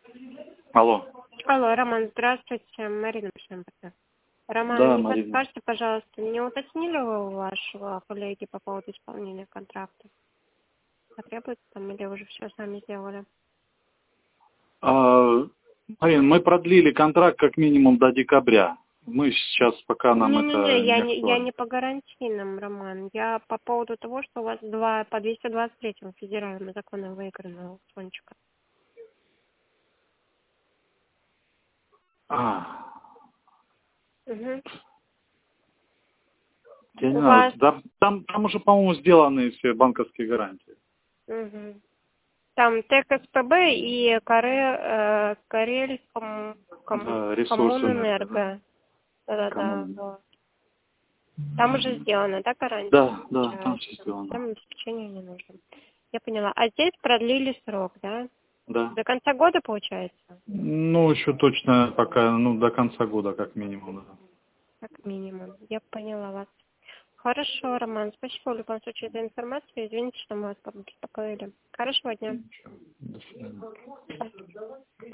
Алло. Алло, Роман, здравствуйте, Марина Шемберга. Роман, Да, не Марина. подскажете, пожалуйста, не уточнили вы у вашего коллеги по поводу исполнения контракта? Потребуется там или уже все сами сделали? Марин, мы продлили контракт как минимум до декабря. Мы сейчас пока нам Не-не-не, это не я актуально. не по гарантийным, Роман. Я по поводу того, что у вас по 223-му федеральному закону выиграно Сонечка. Угу. Я не У знаю, вас... да, там уже, по-моему, сделаны все банковские гарантии. Угу. Там ТЭК-СПБ и Карель Да, ресурсы. Коммунэнерго. Да-да-да. Коммуны. Вот. Там уже сделано, да, гарантия? Да, там все сделано. Там обеспечение не нужно. Я поняла. А здесь продлили срок, да? Да. До конца года, получается? Ну, еще точно пока, до конца года, как минимум, да. Как минимум. Я поняла вас. Хорошо, Роман. Спасибо в любом случае за информацию. Извините, что мы вас побеспокоили. Хорошего дня. До свидания.